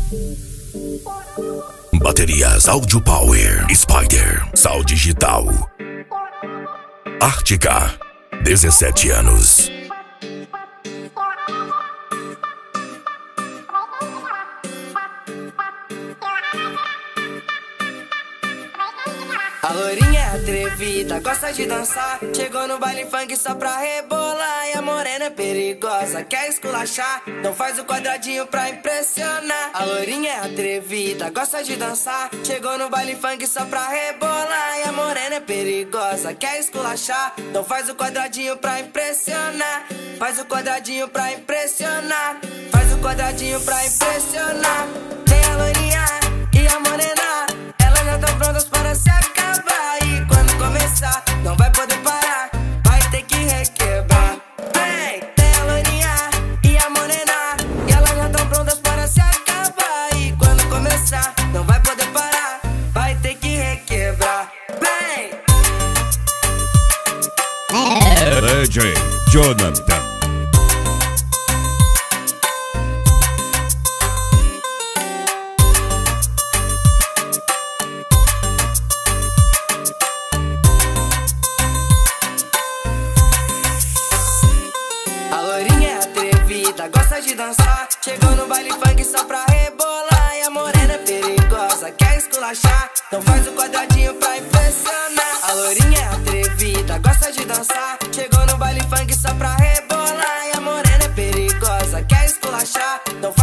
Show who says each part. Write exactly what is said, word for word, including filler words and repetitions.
Speaker 1: Baterias Audio Power, Spider, Sal Digital. Ártica, dezessete anos.
Speaker 2: A lourinha é atrevida, gosta de dançar. Chegou no baile funk só pra rebolar. E a morena é perigosa, quer esculachar. Não faz o quadradinho pra impressionar. A lourinha é atrevida, gosta de dançar. Chegou no baile funk só pra rebolar. E a morena é perigosa, quer esculachar. Não faz o quadradinho pra impressionar. Faz o quadradinho pra impressionar. Faz o quadradinho pra impressionar. Tem a lourinha e a morena, elas já tão prontas para se acabar. E quando começar, não vai poder parar, vai ter que requebrar. Vem, tem a lourinha e a morena, e elas já tão prontas para se acabar. E quando começar, não vai poder parar, vai ter que requebrar. Vem!
Speaker 3: D J Jonathan.
Speaker 2: Gosta de dançar, chegou no baile funk só pra rebolar. E a morena é perigosa, quer esculachar. Então faz o quadradinho pra impressionar. A lourinha é atrevida, gosta de dançar. Chegou no baile funk só pra rebolar. E a morena é perigosa, quer esculachar. Então